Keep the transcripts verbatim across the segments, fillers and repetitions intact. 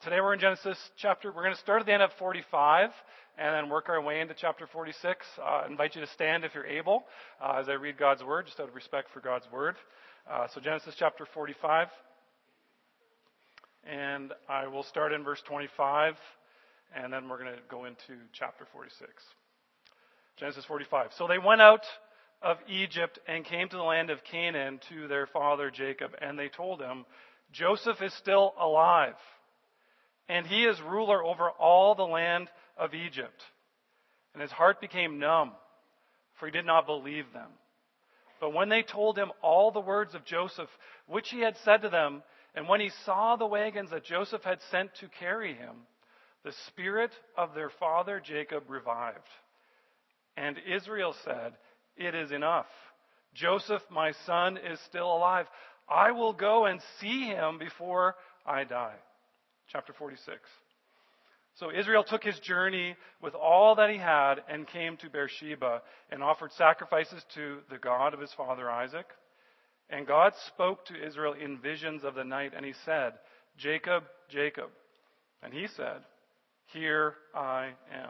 today we're in Genesis chapter, we're going to start at the end of forty-five and then work our way into chapter forty-six. Uh, I invite you to stand if you're able uh, as I read God's word, just out of respect for God's word. Uh, so Genesis chapter forty-five, and I will start in verse twenty-five, and then we're going to go into chapter forty-six. Genesis forty-five. So they went out of Egypt and came to the land of Canaan to their father Jacob, and they told him, Joseph is still alive, and he is ruler over all the land of Egypt. And his heart became numb, for he did not believe them. But when they told him all the words of Joseph, which he had said to them, and when he saw the wagons that Joseph had sent to carry him, the spirit of their father Jacob revived. And Israel said, It is enough. Joseph, my son, is still alive. I will go and see him before I die. Chapter forty-six. So Israel took his journey with all that he had and came to Beersheba and offered sacrifices to the God of his father Isaac. And God spoke to Israel in visions of the night, and he said, Jacob, Jacob. And he said, Here I am.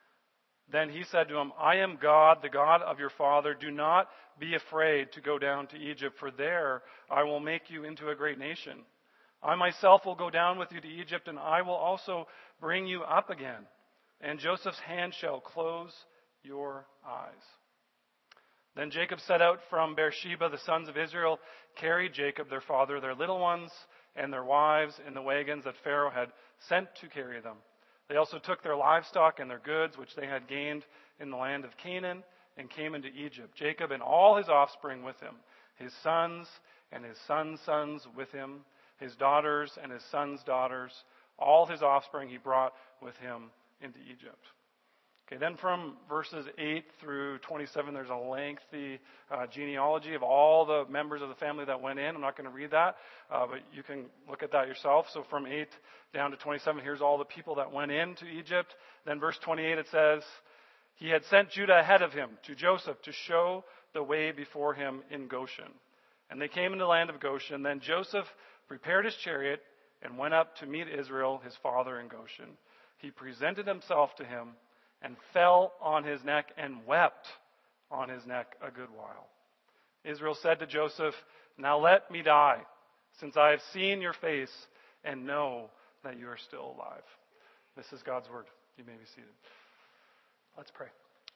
Then he said to him, I am God, the God of your father. Do not be afraid to go down to Egypt, for there I will make you into a great nation. I myself will go down with you to Egypt, and I will also bring you up again. And Joseph's hand shall close your eyes. Then Jacob set out from Beersheba. The sons of Israel carried Jacob, their father, their little ones, and their wives in the wagons that Pharaoh had sent to carry them. They also took their livestock and their goods, which they had gained in the land of Canaan, and came into Egypt. Jacob and all his offspring with him, his sons and his sons' sons with him, his daughters and his sons' daughters, all his offspring he brought with him into Egypt. Okay, then from verses eight through twenty-seven, there's a lengthy uh, genealogy of all the members of the family that went in. I'm not going to read that, uh, but you can look at that yourself. So from eight down to twenty-seven, here's all the people that went into Egypt. Then verse twenty-eight, it says, He had sent Judah ahead of him to Joseph to show the way before him in Goshen. And they came into the land of Goshen. Then Joseph prepared his chariot and went up to meet Israel, his father, in Goshen. He presented himself to him and fell on his neck and wept on his neck a good while. Israel said to Joseph, Now let me die, since I have seen your face and know that you are still alive. This is God's word. You may be seated. Let's pray.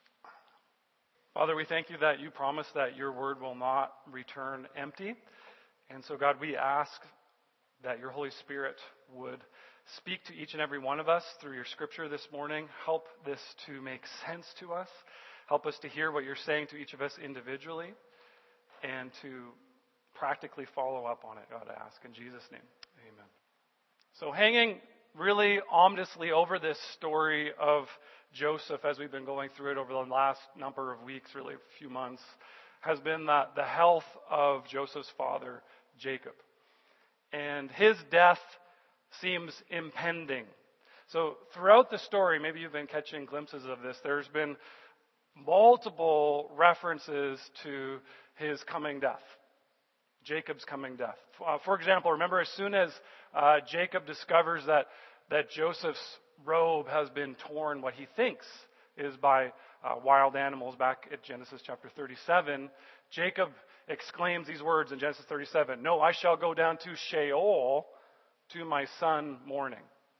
Father, we thank you that you promise that your word will not return empty. And so, God, we ask that your Holy Spirit would speak to each and every one of us through your scripture this morning. Help this to make sense to us. Help us to hear what you're saying to each of us individually and to practically follow up on it, God, I ask. In Jesus' name, amen. So hanging really ominously over this story of Joseph as we've been going through it over the last number of weeks, really a few months, has been the, the health of Joseph's father, Jacob. And his death seems impending. So throughout the story, maybe you've been catching glimpses of this, there's been multiple references to his coming death, Jacob's coming death. Uh, for example, remember as soon as uh, Jacob discovers that, that Joseph's robe has been torn, what he thinks is by uh, wild animals, back at Genesis chapter thirty-seven, Jacob exclaims these words in Genesis thirty-seven, No, I shall go down to Sheol to my son mourning.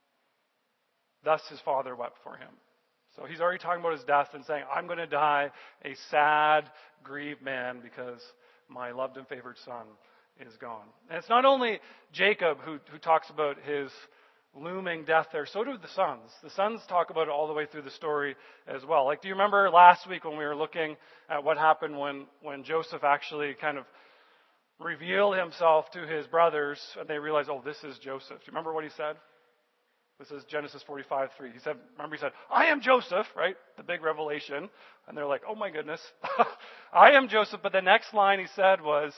Thus his father wept for him. So he's already talking about his death and saying, I'm going to die a sad, grieved man because my loved and favored son is gone. And it's not only Jacob who, who talks about his looming death there, so do the sons. The sons talk about it all the way through the story as well. Like, do you remember last week when we were looking at what happened when, when Joseph actually kind of revealed himself to his brothers and they realized, oh, this is Joseph. Do you remember what he said? This is Genesis forty-five three. He said, remember he said, I am Joseph, right? The big revelation. And they're like, oh my goodness, I am Joseph. But the next line he said was,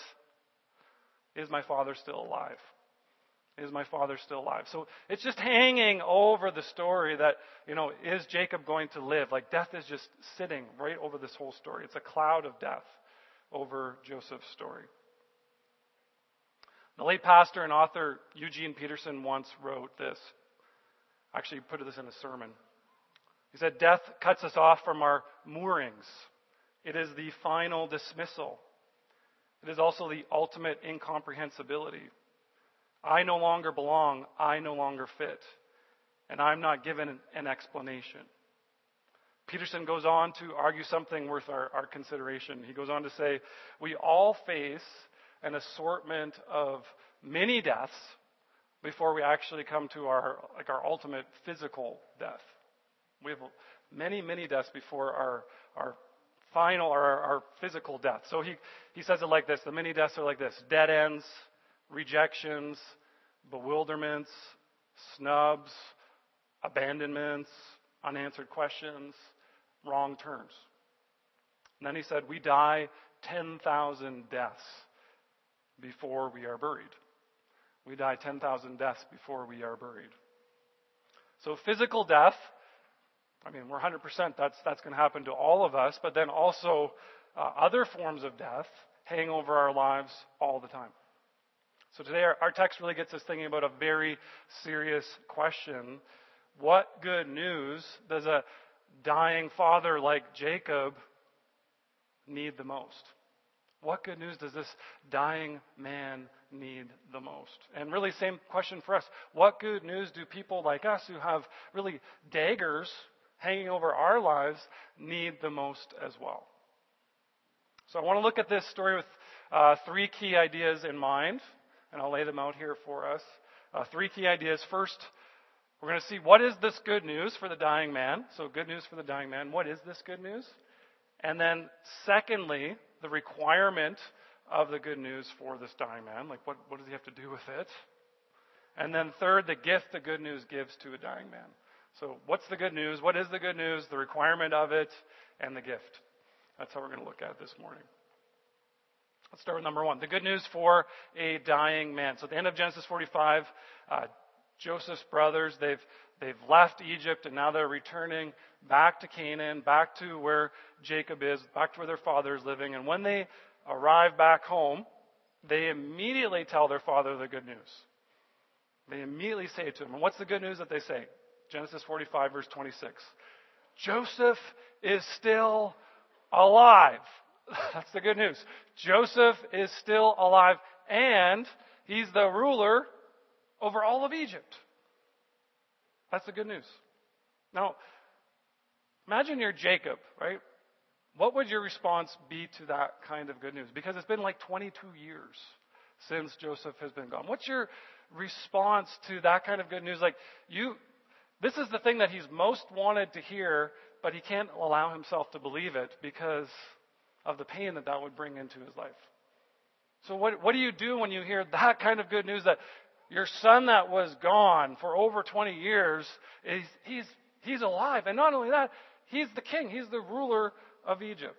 is my father still alive? Is my father still alive? So it's just hanging over the story that, you know, is Jacob going to live? Like death is just sitting right over this whole story. It's a cloud of death over Joseph's story. The late pastor and author Eugene Peterson once wrote this. Actually, he put this in a sermon. He said, death cuts us off from our moorings. It is the final dismissal. It is also the ultimate incomprehensibility. I no longer belong. I no longer fit. And I'm not given an explanation. Peterson goes on to argue something worth our, our consideration. He goes on to say, we all face an assortment of mini deaths before we actually come to our like our ultimate physical death. We have many, many deaths before our our final or our, our physical death. So he, he says it like this. The mini deaths are like this: dead ends, rejections, bewilderments, snubs, abandonments, unanswered questions, wrong turns. And then he said, we die ten thousand deaths before we are buried. We die ten thousand deaths before we are buried. So physical death, I mean, we're one hundred percent that's, that's going to happen to all of us, but then also uh, other forms of death hang over our lives all the time. So today our, our text really gets us thinking about a very serious question. What good news does a dying father like Jacob need the most? What good news does this dying man need the most? And really, same question for us. What good news do people like us who have really daggers hanging over our lives need the most as well? So I want to look at this story with uh, three key ideas in mind, and I'll lay them out here for us. Uh, three key ideas. First, we're going to see what is this good news for the dying man. So good news for the dying man. What is this good news? And then secondly, the requirement of the good news for this dying man. Like what, what does he have to do with it? And then third, the gift the good news gives to a dying man. So what's the good news? What is the good news? The requirement of it and the gift. That's how we're going to look at it this morning. Let's start with number one. The good news for a dying man. So at the end of Genesis forty-five, uh, Joseph's brothers, they've they've left Egypt and now they're returning back to Canaan, back to where Jacob is, back to where their father is living. And when they arrive back home, they immediately tell their father the good news. They immediately say it to him. And what's the good news that they say? Genesis forty-five, verse twenty-six. Joseph is still alive. That's the good news. Joseph is still alive, and he's the ruler over all of Egypt. That's the good news. Now, imagine you're Jacob, right? What would your response be to that kind of good news? Because it's been like twenty-two years since Joseph has been gone. What's your response to that kind of good news? Like, you, this is the thing that he's most wanted to hear, but he can't allow himself to believe it because of the pain that that would bring into his life. So what, what do you do when you hear that kind of good news that your son that was gone for over twenty years, is he's, he's alive. And not only that, he's the king. He's the ruler of Egypt.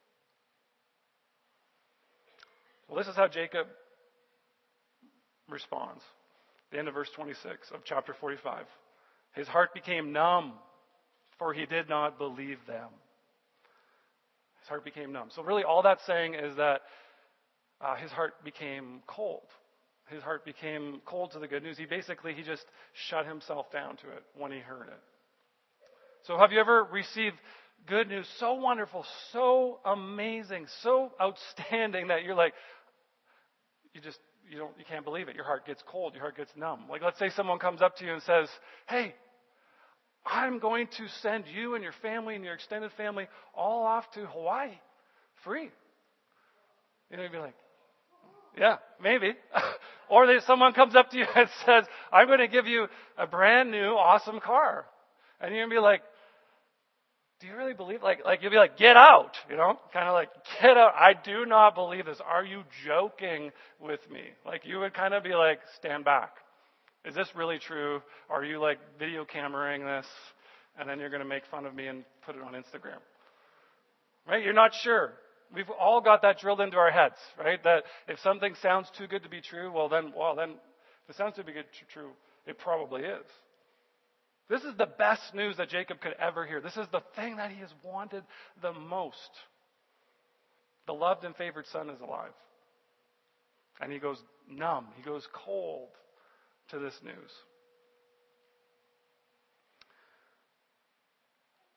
Well, this is how Jacob responds. The end of verse twenty-six of chapter forty-five. His heart became numb, for he did not believe them. His heart became numb. So really all that's saying is that uh, his heart became cold. His heart became cold to the good news. He basically, he just shut himself down to it when he heard it. So have you ever received good news so wonderful, so amazing, so outstanding that you're like, you just, you don't, you can't believe it. Your heart gets cold. Your heart gets numb. Like let's say someone comes up to you and says, hey, I'm going to send you and your family and your extended family all off to Hawaii free. You know, you'd be like, yeah, maybe. Or that someone comes up to you and says, I'm going to give you a brand new awesome car. And you're going to be like, do you really believe? Like, like you'll be like, get out, you know, kind of like, get out. I do not believe this. Are you joking with me? Like you would kind of be like, stand back. Is this really true? Are you like video cameraing this? And then you're going to make fun of me and put it on Instagram. Right? You're not sure. We've all got that drilled into our heads, right? That if something sounds too good to be true, well then, well then, if it sounds too good to be true, it probably is. This is the best news that Jacob could ever hear. This is the thing that he has wanted the most. The loved and favored son is alive. And he goes numb. He goes cold to this news.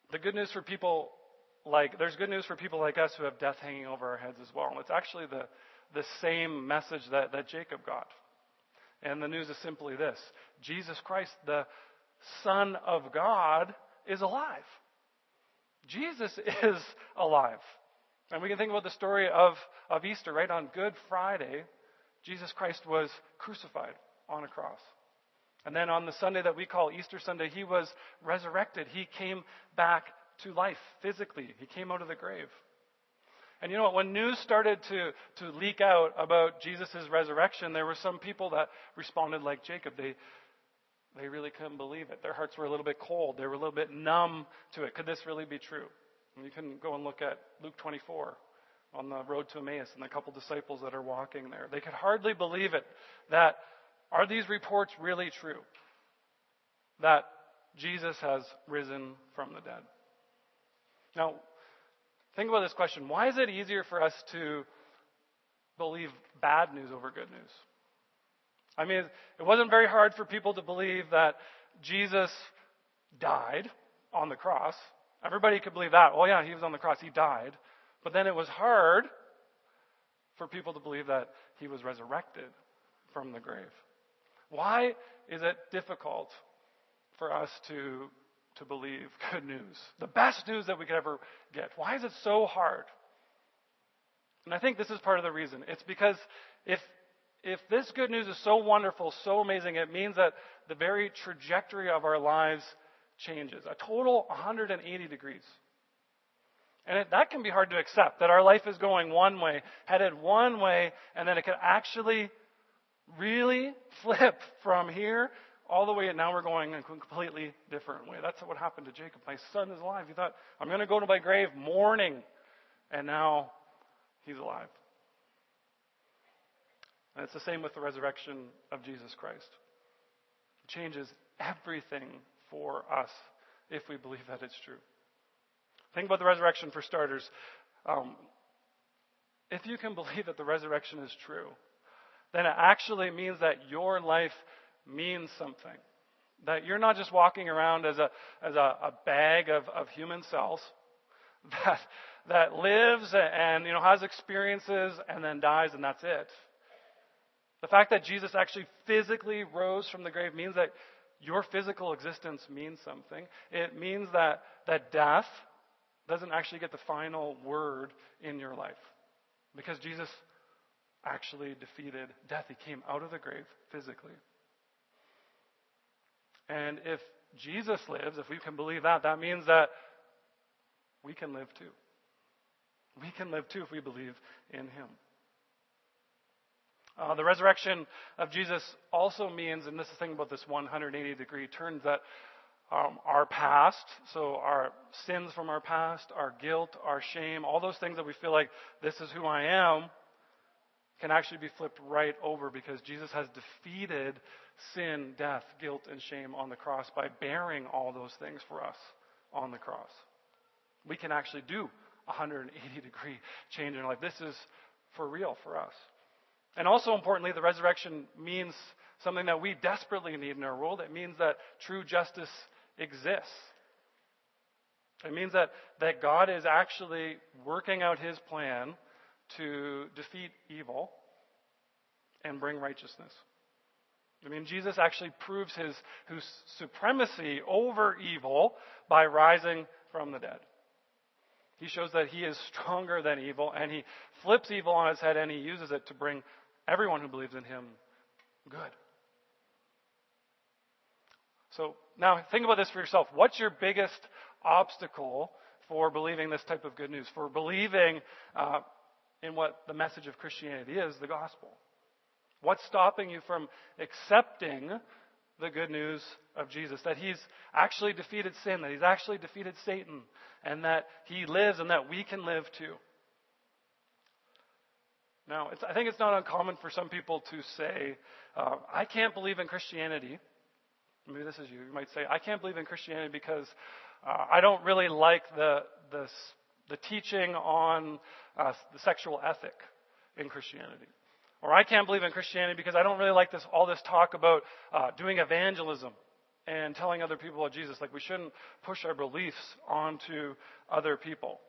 The good news for people like, there's good news for people like us who have death hanging over our heads as well. And it's actually the, the same message that, that Jacob got. And the news is simply this: Jesus Christ, the Son of God, is alive. Jesus is alive. And we can think about the story of, of Easter, right? On Good Friday, Jesus Christ was crucified on a cross. And then on the Sunday that we call Easter Sunday, he was resurrected. He came back to life physically. He came out of the grave. And you know what? When news started to, to leak out about Jesus' resurrection, there were some people that responded like Jacob. They, they really couldn't believe it. Their hearts were a little bit cold. They were a little bit numb to it. Could this really be true? And you can go and look at Luke twenty-four on the road to Emmaus and the couple disciples that are walking there. They could hardly believe it. That, are these reports really true? That Jesus has risen from the dead. Now, think about this question. Why is it easier for us to believe bad news over good news? I mean, it wasn't very hard for people to believe that Jesus died on the cross. Everybody could believe that. Oh yeah, he was on the cross. He died. But then it was hard for people to believe that he was resurrected from the grave. Why is it difficult for us to, to believe good news? The best news that we could ever get. Why is it so hard? And I think this is part of the reason. It's because if if this good news is so wonderful, so amazing, it means that the very trajectory of our lives changes. A total one hundred eighty degrees. And it, that can be hard to accept, that our life is going one way, headed one way, and then it can actually really flip from here all the way, and now we're going a completely different way. That's what happened to Jacob. My son is alive. He thought, I'm going to go to my grave mourning, and now he's alive. And it's the same with the resurrection of Jesus Christ. It changes everything for us if we believe that it's true. Think about the resurrection for starters. Um, if you can believe that the resurrection is true, then it actually means that your life means something. That you're not just walking around as a as a, a bag of, of human cells that that lives and you know has experiences and then dies and that's it. The fact that Jesus actually physically rose from the grave means that your physical existence means something. It means that that death doesn't actually get the final word in your life. Because Jesus actually defeated death. He came out of the grave physically. And if Jesus lives, if we can believe that, that means that we can live too. We can live too if we believe in him. Uh, the resurrection of Jesus also means, and this is the thing about this one hundred eighty degree turn, that um, our past, so our sins from our past, our guilt, our shame, all those things that we feel like this is who I am, can actually be flipped right over because Jesus has defeated sin, death, guilt, and shame on the cross by bearing all those things for us on the cross. We can actually do a one hundred eighty degree change in our life. This is for real for us. And also importantly, the resurrection means something that we desperately need in our world. It means that true justice exists. It means that, that God is actually working out his plan to defeat evil and bring righteousness. I mean, Jesus actually proves his, his supremacy over evil by rising from the dead. He shows that he is stronger than evil, and he flips evil on its head, and he uses it to bring everyone who believes in him good. So now think about this for yourself. What's your biggest obstacle for believing this type of good news, for believing uh, in what the message of Christianity is, the gospel? What's stopping you from accepting the good news of Jesus, that he's actually defeated sin, that he's actually defeated Satan, and that he lives and that we can live too? Now, it's, I think it's not uncommon for some people to say, uh, I can't believe in Christianity. Maybe this is you. You might say, I can't believe in Christianity because uh, I don't really like the the, the teaching on uh, the sexual ethic in Christianity. Or I can't believe in Christianity because I don't really like this all this talk about uh, doing evangelism and telling other people about Jesus. Like, we shouldn't push our beliefs onto other people.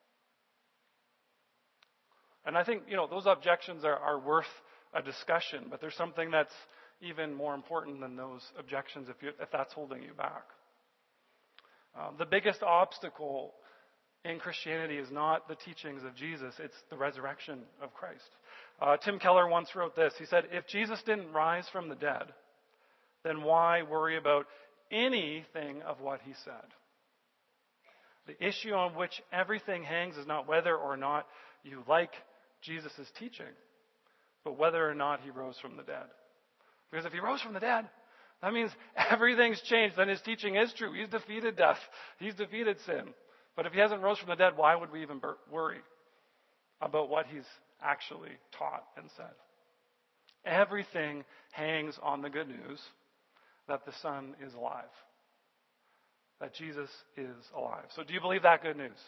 And I think, you know, those objections are, are worth a discussion, but there's something that's even more important than those objections if, you, if that's holding you back. Um, the biggest obstacle in Christianity is not the teachings of Jesus, it's the resurrection of Christ. Uh, Tim Keller once wrote this. He said, if Jesus didn't rise from the dead, then why worry about anything of what he said? The issue on which everything hangs is not whether or not you like Jesus' teaching, but whether or not he rose from the dead. Because if he rose from the dead, that means everything's changed. Then his teaching is true. He's defeated death. He's defeated sin. But if he hasn't rose from the dead, why would we even worry about what he's actually taught and said? Everything hangs on the good news that the Son is alive, that Jesus is alive. So do you believe that good news?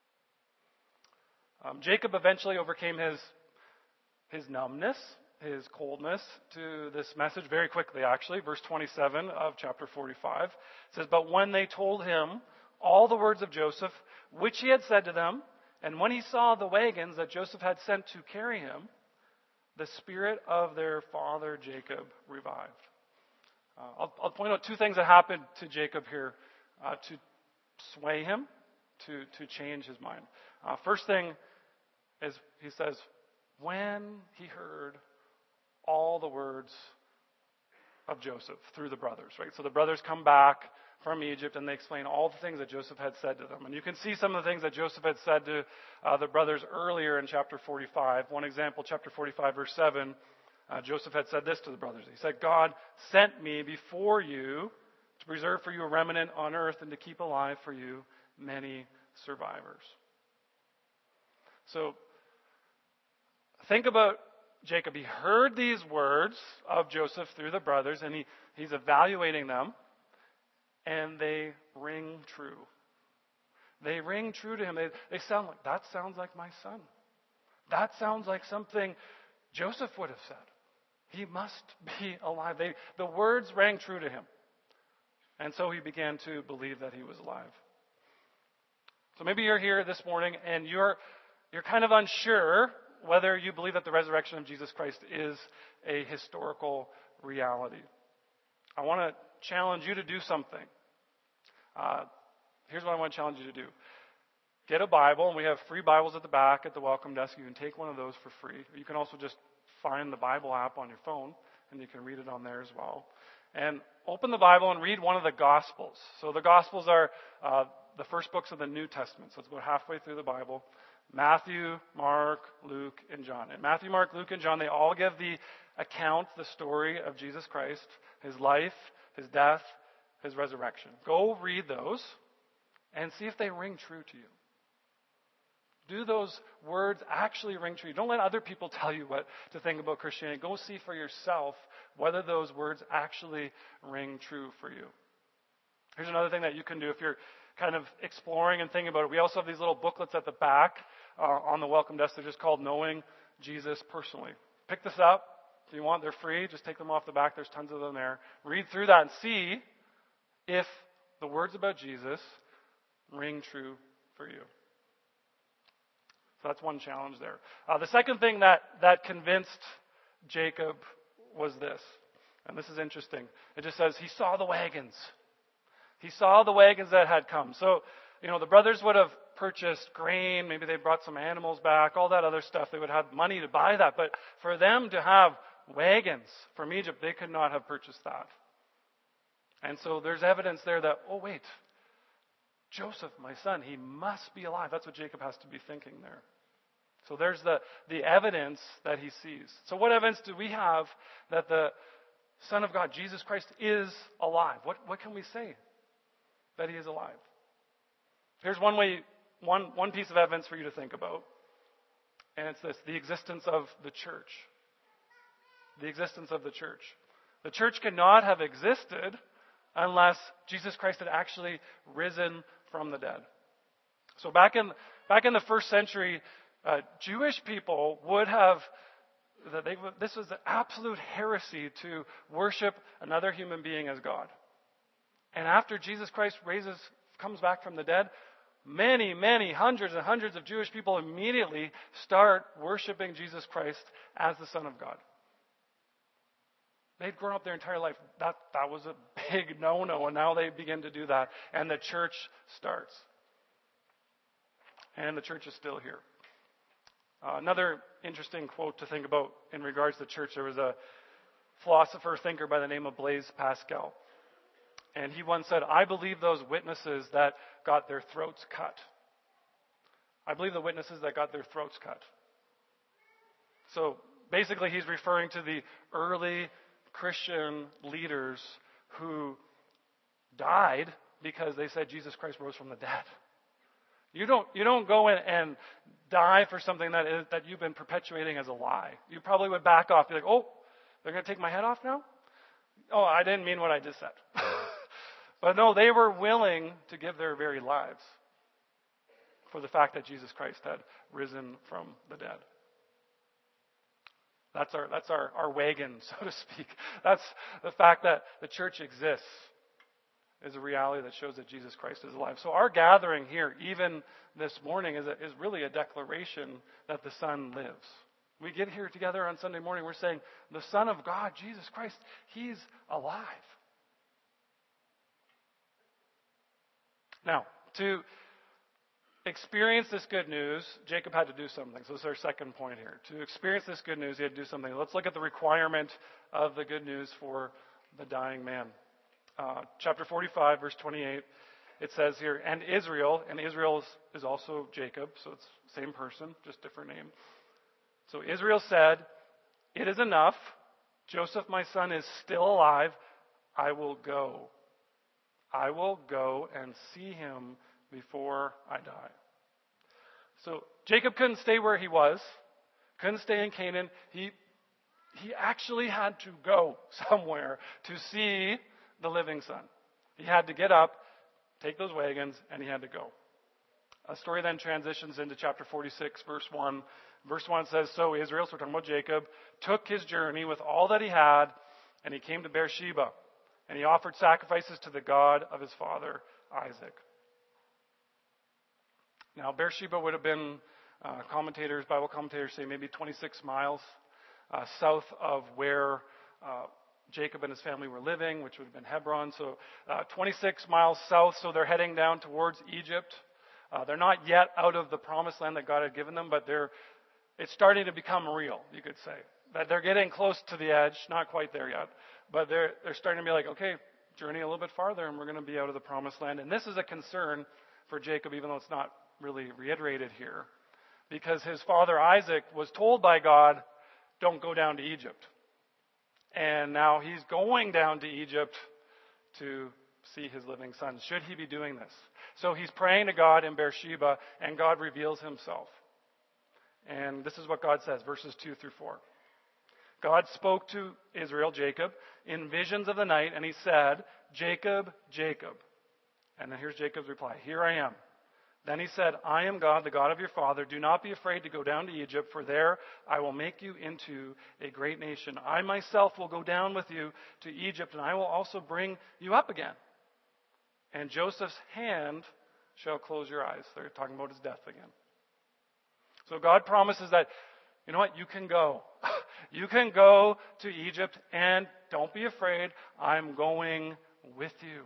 Um, Jacob eventually overcame his, his numbness, his coldness to this message very quickly, actually. Verse twenty-seven of chapter forty-five says, but when they told him all the words of Joseph, which he had said to them, and when he saw the wagons that Joseph had sent to carry him, the spirit of their father Jacob revived. Uh, I'll, I'll point out two things that happened to Jacob here uh, to sway him, to, to change his mind. Uh, first thing is he says, when he heard all the words of Joseph through the brothers, right? So the brothers come back from Egypt and they explain all the things that Joseph had said to them. And you can see some of the things that Joseph had said to uh, the brothers earlier in chapter forty-five. One example, chapter forty-five, verse seven, uh, Joseph had said this to the brothers. He said, God sent me before you to preserve for you a remnant on earth and to keep alive for you many survivors. So think about Jacob. He heard these words of Joseph through the brothers, and he, he's evaluating them, and they ring true. They ring true to him. They, they sound like, that sounds like my son. That sounds like something Joseph would have said. He must be alive. They, the words rang true to him. And so he began to believe that he was alive. So maybe you're here this morning and you're you're kind of unsure whether you believe that the resurrection of Jesus Christ is a historical reality. I want to challenge you to do something. Uh, here's what I want to challenge you to do. Get a Bible, and we have free Bibles at the back at the welcome desk. You can take one of those for free. You can also just find the Bible app on your phone, and you can read it on there as well. And open the Bible and read one of the Gospels. So the Gospels are uh, the first books of the New Testament. So it's about halfway through the Bible. Matthew, Mark, Luke, and John. And Matthew, Mark, Luke, and John, they all give the account, the story of Jesus Christ, his life, his death, his resurrection. Go read those and see if they ring true to you. Do those words actually ring true? Don't let other people tell you what to think about Christianity. Go see for yourself whether those words actually ring true for you. Here's another thing that you can do if you're kind of exploring and thinking about it. We also have these little booklets at the back uh, on the welcome desk. They're just called Knowing Jesus Personally. Pick this up if you want. They're free. Just take them off the back. There's tons of them there. Read through that and see if the words about Jesus ring true for you. So that's one challenge there. Uh, the second thing that, that convinced Jacob was this. And this is interesting. It just says he saw the wagons. He saw the wagons that had come. So, you know, the brothers would have purchased grain. Maybe they brought some animals back, all that other stuff. They would have money to buy that. But for them to have wagons from Egypt, they could not have purchased that. And so there's evidence there that, oh, wait, Joseph, my son, he must be alive. That's what Jacob has to be thinking there. So there's the, the evidence that he sees. So what evidence do we have that the Son of God, Jesus Christ, is alive? What, what can we say that he is alive? Here's one way, one, one piece of evidence for you to think about. And it's this, the existence of the church. The existence of the church. The church cannot have existed unless Jesus Christ had actually risen from the dead. So back in back in the first century, uh, Jewish people would have that they this was an absolute heresy to worship another human being as God. And after Jesus Christ raises, comes back from the dead, many, many, hundreds and hundreds of Jewish people immediately start worshiping Jesus Christ as the Son of God. They'd grown up their entire life. That, that was a big no-no, and now they begin to do that. And the church starts. And the church is still here. Uh, another interesting quote to think about in regards to the church, there was a philosopher, thinker by the name of Blaise Pascal. And he once said, I believe those witnesses that got their throats cut. I believe the witnesses that got their throats cut. So basically he's referring to the early Christian leaders who died because they said Jesus Christ rose from the dead. You don't you don't go in and die for something that is, that you've been perpetuating as a lie. You probably would back off, be like, oh, they're going to take my head off now? Oh, I didn't mean what I just said. But no, they were willing to give their very lives for the fact that Jesus Christ had risen from the dead. That's our that's our, our wagon, so to speak. That's the fact that the church exists is a reality that shows that Jesus Christ is alive. So our gathering here, even this morning, is, a, is really a declaration that the Son lives. We get here together on Sunday morning, we're saying, the Son of God, Jesus Christ, He's alive. Now, to experience this good news, Jacob had to do something. So this is our second point here. To experience this good news, he had to do something. Let's look at the requirement of the good news for the dying man. Uh, chapter forty-five, verse twenty-eight, it says here, and Israel, and Israel is, is also Jacob, so it's the same person, just different name. So Israel said, it is enough. Joseph, my son, is still alive. I will go. I will go and see him before I die. So Jacob couldn't stay where he was, couldn't stay in Canaan. He, he actually had to go somewhere to see the living son. He had to get up, take those wagons, and he had to go. A story then transitions into chapter forty-six, verse one. Verse one says, so Israel, so we're talking about Jacob, took his journey with all that he had, and he came to Beersheba, and he offered sacrifices to the God of his father, Isaac. Now, Beersheba would have been, uh, commentators, Bible commentators say maybe twenty-six miles uh, south of where uh, Jacob and his family were living, which would have been Hebron. So uh, twenty-six miles south, so they're heading down towards Egypt. Uh, they're not yet out of the promised land that God had given them, but they're it's starting to become real, you could say. That they're getting close to the edge, not quite there yet, but they're they're starting to be like, okay, journey a little bit farther, and we're going to be out of the promised land. And this is a concern for Jacob, even though it's not really reiterated here, because his father Isaac was told by God, don't go down to Egypt. And now he's going down to Egypt to see his living son. Should he be doing this? So he's praying to God in Beersheba, and God reveals himself. And this is what God says, verses two through four. God spoke to Israel, Jacob, in visions of the night, and he said, Jacob, Jacob. And then here's Jacob's reply, here I am. Then he said, I am God, the God of your father. Do not be afraid to go down to Egypt, for there I will make you into a great nation. I myself will go down with you to Egypt, and I will also bring you up again. And Joseph's hand shall close your eyes. They're talking about his death again. So God promises that, you know what, you can go. You can go to Egypt, and don't be afraid. I'm going with you.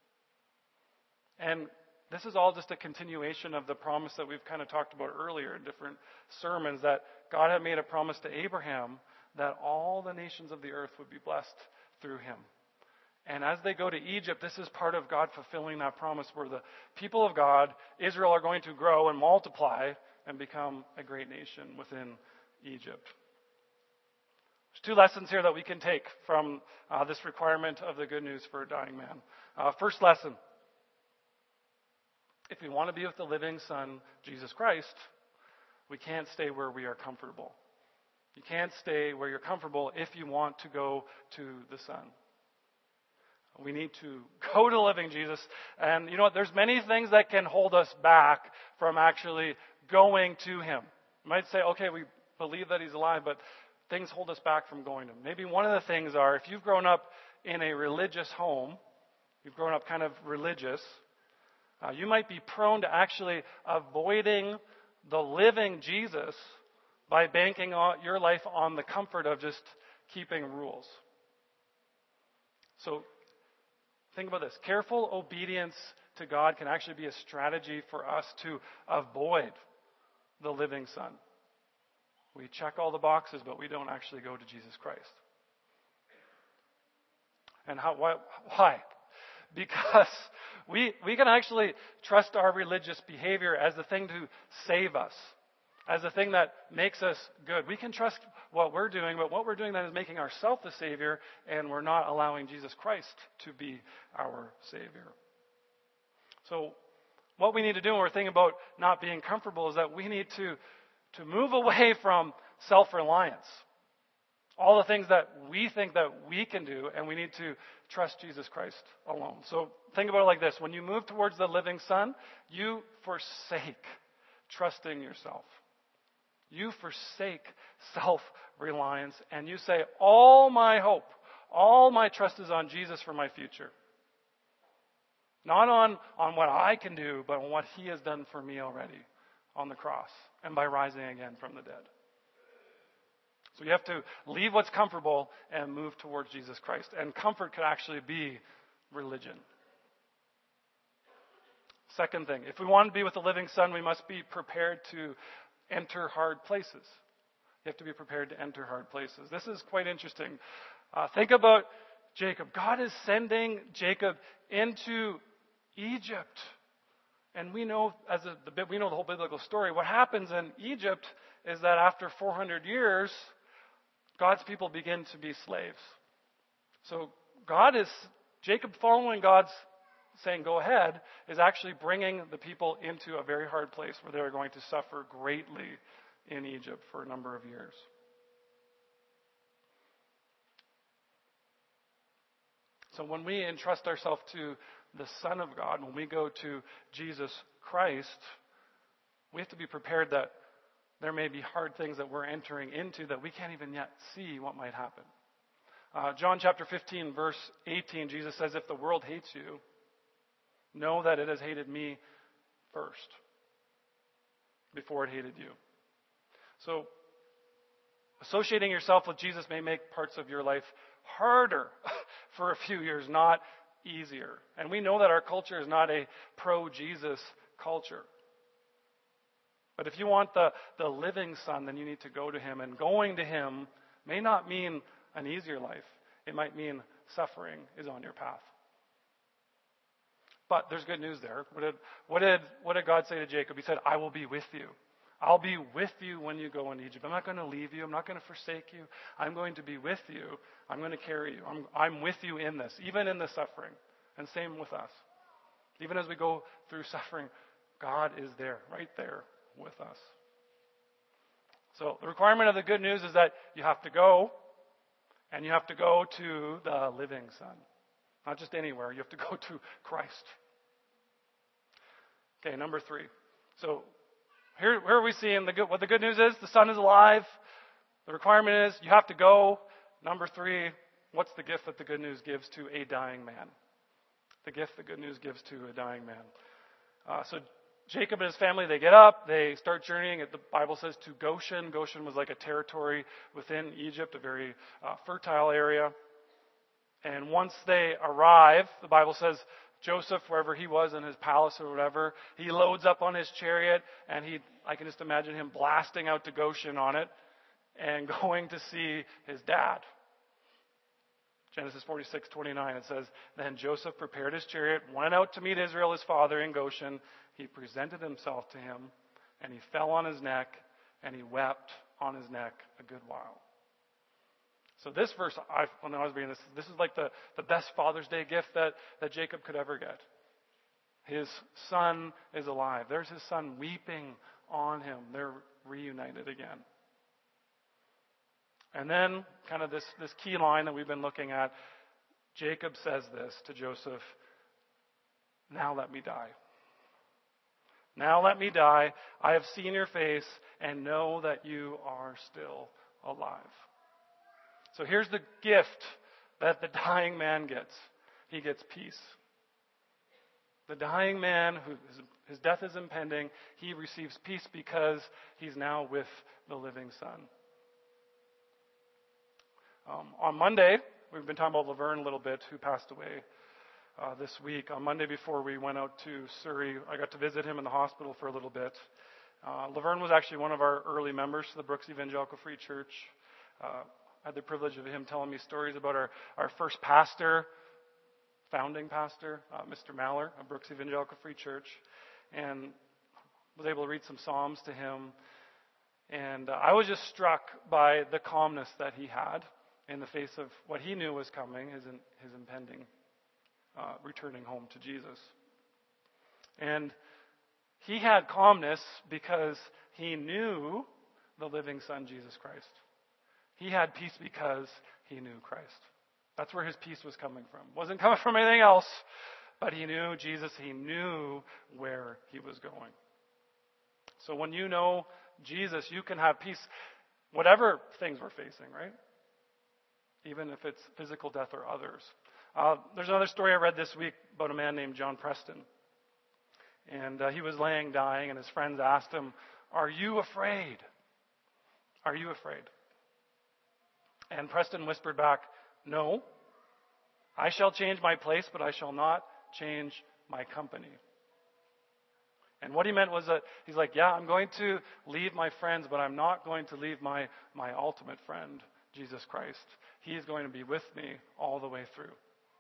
And this is all just a continuation of the promise that we've kind of talked about earlier in different sermons, that God had made a promise to Abraham that all the nations of the earth would be blessed through him. And as they go to Egypt, this is part of God fulfilling that promise, where the people of God, Israel, are going to grow and multiply and become a great nation within Egypt. There's two lessons here that we can take from uh, this requirement of the good news for a dying man. Uh, first lesson. If we want to be with the living Son, Jesus Christ, we can't stay where we are comfortable. You can't stay where you're comfortable if you want to go to the Son. We need to go to living Jesus. And you know what? There's many things that can hold us back from actually going to Him. You might say, okay, we believe that He's alive, but things hold us back from going to Him. Maybe one of the things are, if you've grown up in a religious home, you've grown up kind of religious, uh, you might be prone to actually avoiding the living Jesus by banking on your life on the comfort of just keeping rules. So think about this. Careful obedience to God can actually be a strategy for us to avoid the living Son. We check all the boxes, but we don't actually go to Jesus Christ. And how? Why? why? Because we we can actually trust our religious behavior as the thing to save us, as the thing that makes us good. We can trust what we're doing, but what we're doing then is making ourselves the Savior, and we're not allowing Jesus Christ to be our Savior. So what we need to do when we're thinking about not being comfortable is that we need to, to move away from self-reliance. All the things that we think that we can do, and we need to trust Jesus Christ alone. So think about it like this. When you move towards the living Son, you forsake trusting yourself. You forsake self-reliance, and you say, all my hope, all my trust is on Jesus for my future. Not on, on what I can do, but on what He has done for me already on the cross and by rising again from the dead. So you have to leave what's comfortable and move towards Jesus Christ. And comfort could actually be religion. Second thing, if we want to be with the living Son, we must be prepared to enter hard places. You have to be prepared to enter hard places. This is quite interesting. Uh, think about Jacob. God is sending Jacob into Egypt. And we know, as a, the, we know the whole biblical story. What happens in Egypt is that after four hundred years, God's people begin to be slaves. So God is, Jacob following God's saying, go ahead, is actually bringing the people into a very hard place where they're going to suffer greatly in Egypt for a number of years. So when we entrust ourselves to the Son of God, when we go to Jesus Christ, we have to be prepared that there may be hard things that we're entering into that we can't even yet see what might happen. Uh, John chapter fifteen, verse eighteen, Jesus says, if the world hates you, know that it has hated me first, before it hated you. So, associating yourself with Jesus may make parts of your life harder for a few years, not easier. And we know that our culture is not a pro-Jesus culture. But if you want the, the living Son, then you need to go to Him. And going to Him may not mean an easier life. It might mean suffering is on your path. But there's good news there. What did, what did, what did God say to Jacob? He said, I will be with you. I'll be with you when you go into Egypt. I'm not going to leave you. I'm not going to forsake you. I'm going to be with you. I'm going to carry you. I'm, I'm with you in this, even in the suffering. And same with us. Even as we go through suffering, God is there, right there with us. So the requirement of the good news is that you have to go, and you have to go to the living Son. Not just anywhere. You have to go to Christ. Okay, number three. So here, here are we seeing the good, what the good news is. The Son is alive. The requirement is you have to go. Number three, what's the gift that the good news gives to a dying man? The gift the good news gives to a dying man. Uh, so Jacob and his family, they get up. They start journeying. The Bible says to Goshen. Goshen was like a territory within Egypt, a very uh, fertile area. And once they arrive, the Bible says Joseph, wherever he was in his palace or whatever, he loads up on his chariot, and he, I can just imagine him blasting out to Goshen on it and going to see his dad. Genesis forty-six twenty-nine, it says, then Joseph prepared his chariot, went out to meet Israel, his father, in Goshen. He presented himself to him, and he fell on his neck, and he wept on his neck a good while. So this verse, I, when I was reading this, this is like the, the best Father's Day gift that, that Jacob could ever get. His son is alive. There's his son weeping on him. They're reunited again. And then, kind of this, this key line that we've been looking at, Jacob says this to Joseph, now let me die. Now let me die. I have seen your face and know that you are still alive. So here's the gift that the dying man gets. He gets peace. The dying man, who his, his death is impending, he receives peace because he's now with the living Son. Um, on Monday, we've been talking about Laverne a little bit, who passed away uh, this week. On Monday, before we went out to Surrey, I got to visit him in the hospital for a little bit. Uh, Laverne was actually one of our early members to the Brooks Evangelical Free Church. Uh, I had the privilege of him telling me stories about our, our first pastor, founding pastor, uh, Mister Maller of Brooks Evangelical Free Church, and was able to read some Psalms to him. And uh, I was just struck by the calmness that he had in the face of what he knew was coming, his, his impending uh, returning home to Jesus. And he had calmness because he knew the living Son, Jesus Christ. He had peace because he knew Christ. That's where his peace was coming from. It wasn't coming from anything else, but he knew Jesus. He knew where he was going. So when you know Jesus, you can have peace, whatever things we're facing, right? Even if it's physical death or others. Uh, there's another story I read this week about a man named John Preston. And uh, he was laying dying, and his friends asked him, "Are you afraid? Are you afraid?" And Preston whispered back, "No, I shall change my place, but I shall not change my company." And what he meant was that he's like, yeah, I'm going to leave my friends, but I'm not going to leave my, my ultimate friend, Jesus Christ. He's going to be with me all the way through.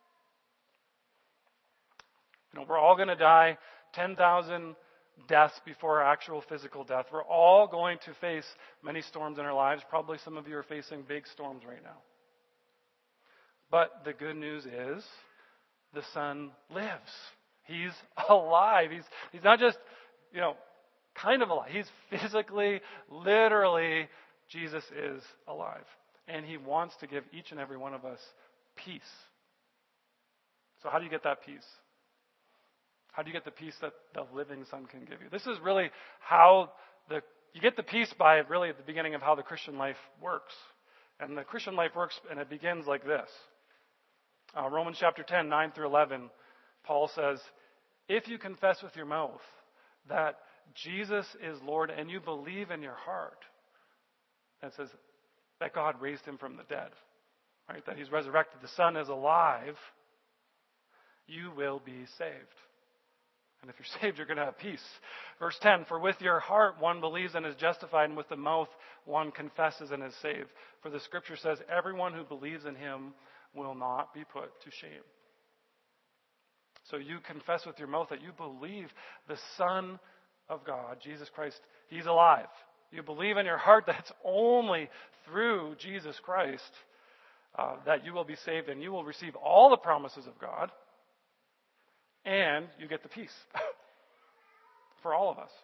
You know, we're all going to die ten thousand deaths before our actual physical death. We're all going to face many storms in our lives. Probably some of you are facing big storms right now. But the good news is the Son lives. He's alive. He's, he's not just, you know, kind of alive. He's physically, literally, Jesus is alive. And he wants to give each and every one of us peace. So how do you get that peace? How do you get the peace that the living Son can give you? This is really how the you get the peace by really at the beginning of how the Christian life works. And the Christian life works, and it begins like this. Uh, Romans chapter ten, nine through eleven, Paul says, if you confess with your mouth that Jesus is Lord and you believe in your heart, it says that God raised him from the dead, right? That he's resurrected, the Son is alive, you will be saved. And if you're saved, you're going to have peace. Verse ten, for with your heart one believes and is justified, and with the mouth one confesses and is saved. For the scripture says, everyone who believes in him will not be put to shame. So you confess with your mouth that you believe the Son of God, Jesus Christ, he's alive. You believe in your heart that it's only through Jesus Christ uh, that you will be saved, and you will receive all the promises of God. And you get the peace for all of us.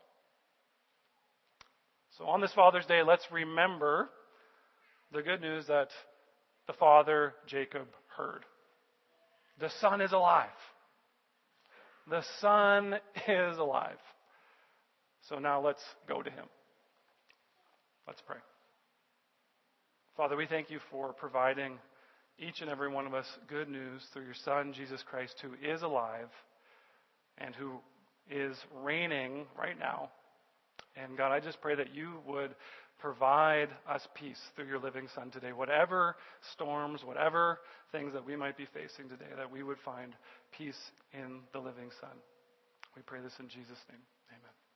So on this Father's Day, let's remember the good news that the father Jacob heard. The Son is alive. The Son is alive. So now let's go to him. Let's pray. Father, we thank you for providing each and every one of us good news through your Son, Jesus Christ, who is alive and who is reigning right now. And God, I just pray that you would provide us peace through your living Son today. Whatever storms, whatever things that we might be facing today, that we would find peace in the living Son. We pray this in Jesus' name. Amen.